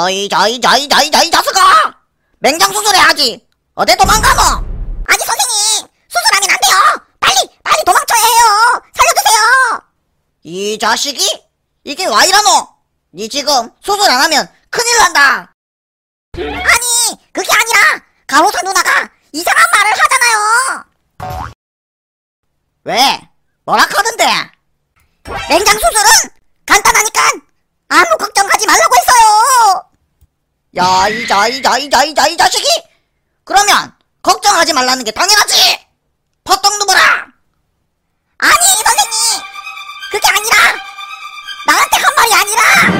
이 자식아! 맹장 수술해야지. 어디 도망가노? 아니 선생님, 수술하면 안 돼요. 빨리 도망쳐야 해요. 살려주세요. 이 자식이? 이게 와 이러노? 니 지금 수술 안 하면 큰일 난다. 아니 그게 아니라 간호사 누나가 이상한 말을 하잖아요. 왜? 뭐라 카던데? 맹장 수술은 간단하니까 아무 걱정하지 말라고 했어요. 야, 이 자식이? 그러면 걱정하지 말라는 게 당연하지. 퍼떡 누버라. 아니 선생님, 그게 아니라 나한테 한 말이 아니라